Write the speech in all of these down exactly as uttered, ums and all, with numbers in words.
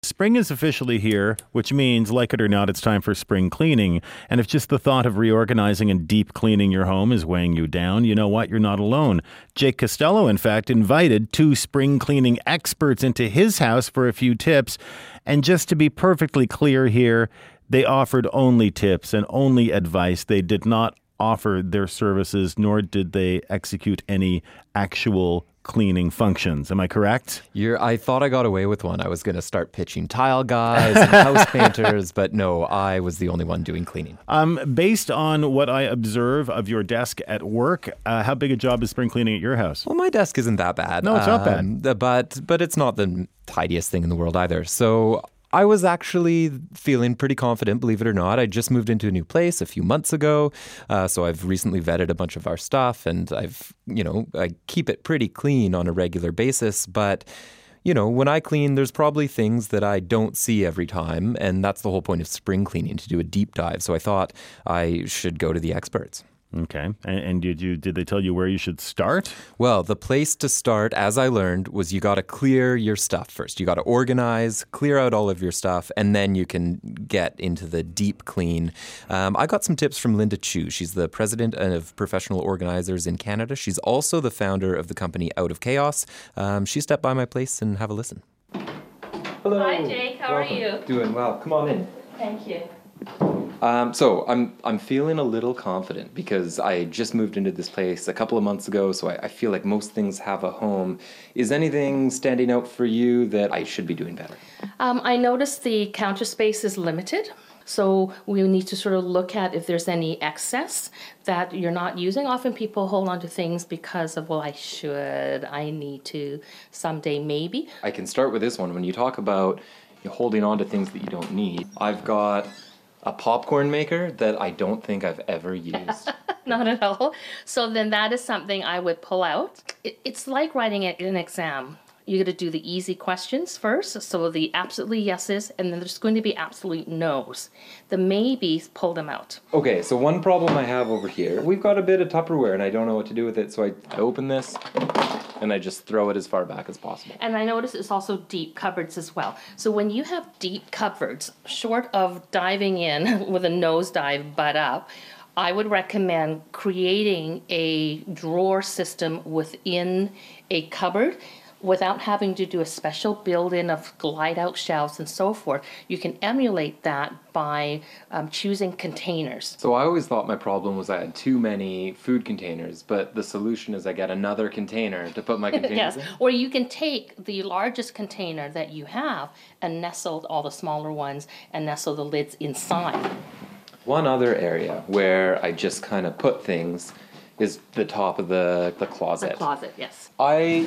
Spring is officially here, which means, like it or not, it's time for spring cleaning. And if just the thought of reorganizing and deep cleaning your home is weighing you down, you know what? You're not alone. Jake Costello, in fact, invited two spring cleaning experts into his house for a few tips. And just to be perfectly clear here, they offered only tips and only advice. They did not offer their services, nor did they execute any actual cleaning functions. Am I correct? You're, I thought I got away with one. I was going to start pitching tile guys and house painters, but no, I was the only one doing cleaning. Um, based on what I observe of your desk at work, uh, how big a job is spring cleaning at your house? Well, my desk isn't that bad. No, it's not um, bad. But, but it's not the tidiest thing in the world either. So I was actually feeling pretty confident, believe it or not. I just moved into a new place a few months ago. Uh, so I've recently vetted a bunch of our stuff and I've, you know, I keep it pretty clean on a regular basis. But, you know, when I clean, there's probably things that I don't see every time. And that's the whole point of spring cleaning, to do a deep dive. So I thought I should go to the experts. Okay. And, and did you did they tell you where you should start? Well, the place to start, as I learned, was you got to clear your stuff first. You got to organize, clear out all of your stuff, and then you can get into the deep clean. Um, I got some tips from Linda Chu. She's the president of Professional Organizers in Canada. She's also the founder of the company Out of Chaos. Um, she stepped by my place and have a listen. Hello. Hi, Jake. How Welcome. are you? Doing well. Come on in. Thank you. Um, so I'm I'm feeling a little confident because I just moved into this place a couple of months ago, so I, I feel like most things have a home. Is anything standing out for you that I should be doing better? Um, I noticed the counter space is limited, so we need to sort of look at if there's any excess that you're not using. Often people hold on to things because of, well, I should, I need to, someday maybe. I can start with this one. When you talk about you know, holding on to things that you don't need, I've got a popcorn maker that I don't think I've ever used. Not at all. So then that is something I would pull out. It, it's like writing an exam. You got to do the easy questions first, so the absolutely yeses, and then there's going to be absolute no's. The maybes, pull them out. Okay, so one problem I have over here, we've got a bit of Tupperware and I don't know what to do with it, so I, I open this and I just throw it as far back as possible. And I notice it's also deep cupboards as well. So when you have deep cupboards, short of diving in with a nosedive butt up, I would recommend creating a drawer system within a cupboard without having to do a special build-in of glide-out shelves and so forth. You can emulate that by um, choosing containers. So I always thought my problem was I had too many food containers, but the solution is I get another container to put my containers Yes, in? or you can take the largest container that you have and nestle all the smaller ones and nestle the lids inside. One other area where I just kind of put things is the top of the, the closet. The closet, yes. I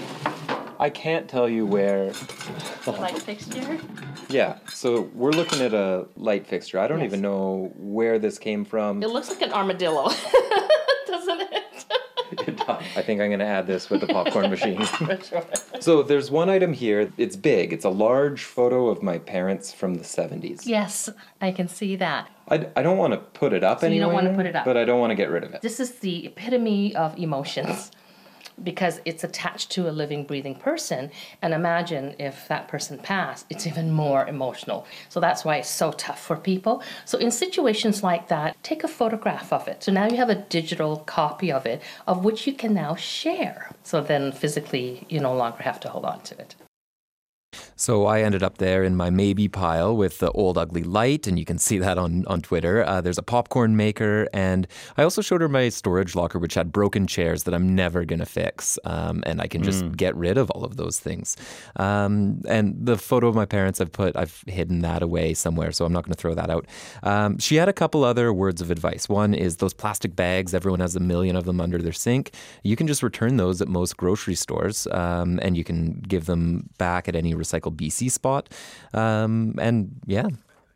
I can't tell you where. The light fixture? Yeah, so we're looking at a light fixture. I don't Yes. even know where this came from. It looks like an armadillo, doesn't it? It does. I think I'm going to add this with the popcorn machine. For sure. So there's one item here. It's big. It's a large photo of my parents from the seventies. Yes, I can see that. I, I don't want to put it up So you anywhere. don't wanna put it up. But I don't want to get rid of it. This is the epitome of emotions because it's attached to a living, breathing person. And imagine if that person passed, it's even more emotional. So that's why it's so tough for people. So in situations like that, take a photograph of it. So now you have a digital copy of it, of which you can now share. So then physically, you no longer have to hold on to it. So I ended up there in my maybe pile with the old ugly light, and you can see that on, on Twitter. Uh, there's a popcorn maker, and I also showed her my storage locker, which had broken chairs that I'm never going to fix, um, and I can just mm. get rid of all of those things. Um, and the photo of my parents I've put, I've hidden that away somewhere, so I'm not going to throw that out. Um, she had a couple other words of advice. One is those plastic bags, everyone has a million of them under their sink. You can just return those at most grocery stores, um, and you can give them back at any recycle B C spot. Um, and yeah.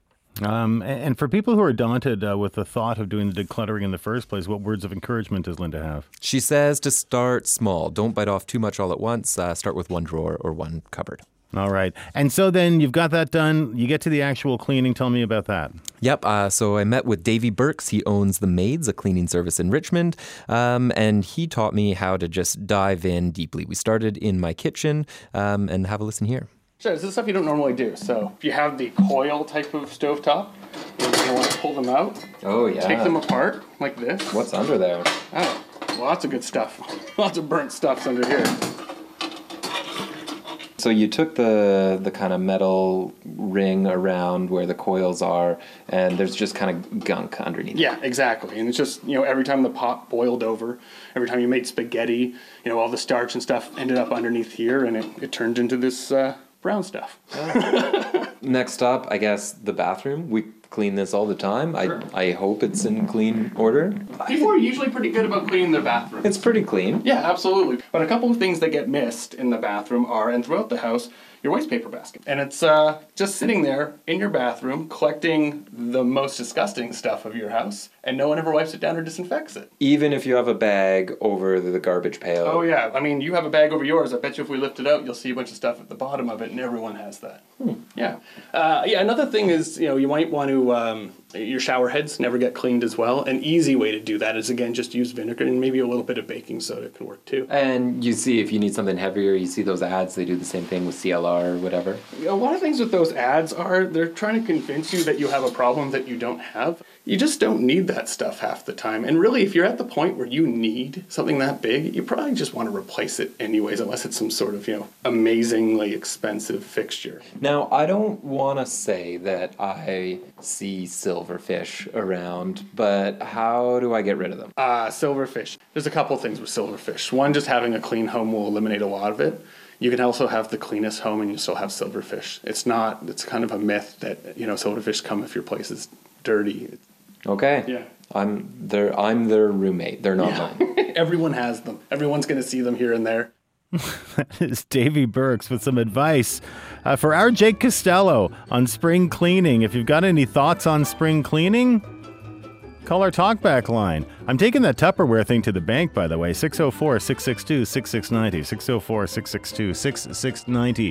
Um, and for people who are daunted uh, with the thought of doing the decluttering in the first place, what words of encouragement does Linda have? She says to start small. Don't bite off too much all at once. Uh, start with one drawer or one cupboard. All right. And so then you've got that done. You get to the actual cleaning. Tell me about that. Yep. Uh, so I met with Davey Burks. He owns The Maids, a cleaning service in Richmond. Um, and he taught me how to just dive in deeply. We started in my kitchen um, and have a listen here. Sure, this is stuff you don't normally do. So if you have the coil type of stovetop, you're going to want to pull them out. Oh, yeah. Take them apart like this. What's under there? Oh, lots of good stuff. Lots of burnt stuff's under here. So you took the the kind of metal ring around where the coils are, and there's just kind of gunk underneath. Yeah, exactly. And it's just, you know, every time the pot boiled over, every time you made spaghetti, you know, all the starch and stuff ended up underneath here, and it, it turned into this uh, brown stuff. Next up, I guess, the bathroom. We clean this all the time. Sure. I I hope it's in clean order. People are usually pretty good about cleaning their bathroom. It's pretty clean. Yeah, absolutely. But a couple of things that get missed in the bathroom are, and throughout the house, your waste paper basket. And it's uh, just sitting there in your bathroom, collecting the most disgusting stuff of your house, and no one ever wipes it down or disinfects it. Even if you have a bag over the garbage pail. Oh yeah, I mean, you have a bag over yours. I bet you if we lift it out, you'll see a bunch of stuff at the bottom of it, and everyone has that. Hmm. Yeah. Uh, yeah, another thing is, you know, you might want to, um, your shower heads never get cleaned as well. An easy way to do that is, again, just use vinegar, and maybe a little bit of baking soda can work too. And you see, if you need something heavier, you see those ads, they do the same thing with C L R or whatever. A lot of things with those ads are, they're trying to convince you that you have a problem that you don't have. You just don't need that stuff half the time. And really, if you're at the point where you need something that big, you probably just want to replace it anyways, unless it's some sort of, you know, amazingly expensive fixture. Now, I don't want to say that I see silverfish around, but how do I get rid of them? Uh, silverfish. There's a couple things with silverfish. One, just having a clean home will eliminate a lot of it. You can also have the cleanest home and you still have silverfish. It's not, it's kind of a myth that, you know, silverfish come if your place is dirty. Okay. Yeah. I'm their I'm their roommate. They're not Yeah. mine. Everyone has them. Everyone's going to see them here and there. That is Davey Burks with some advice uh, for our Jake Costello on spring cleaning. If you've got any thoughts on spring cleaning, call our talkback line. I'm taking that Tupperware thing to the bank, by the way. six oh four, six six two, six six nine oh. six oh four, six six two, six six nine oh.